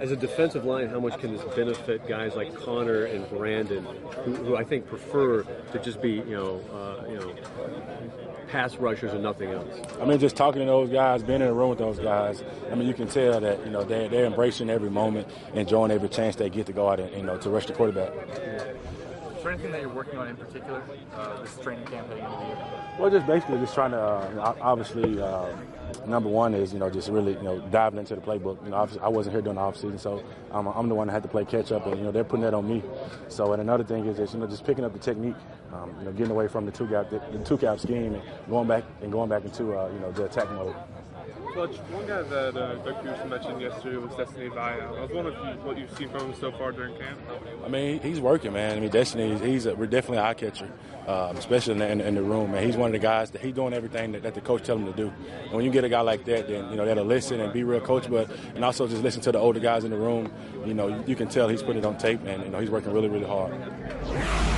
As a defensive line, how much can this benefit guys like Connor and Brandon, who I think prefer to just be, pass rushers and nothing else? I mean, just talking to those guys, being in the room with those guys, I mean, you can tell that, they're embracing every moment, enjoying every chance they get to go out and, to rush the quarterback. Is there anything that you're working on in particular this training camp heading into the year? Well, just basically just trying to, obviously, number one is, just really, diving into the playbook. Obviously, I wasn't here during the offseason, so I'm the one that had to play catch up, and, they're putting that on me. So, and another thing is just, just picking up the technique, getting away from the two-gap scheme and going back into, the attack mode. Coach, one guy that Doug Peterson mentioned yesterday was Destiny Vaya. I was wondering what you've seen from him so far during camp. I mean, he's working, man. I mean, Destiny, we're definitely an eye catcher, especially in the room, man. He's one of the guys that he's doing everything that the coach tells him to do. And when you get a guy like that, then, that'll listen and be real coach, and also just listen to the older guys in the room. You can tell he's putting it on tape, and, he's working really, really hard.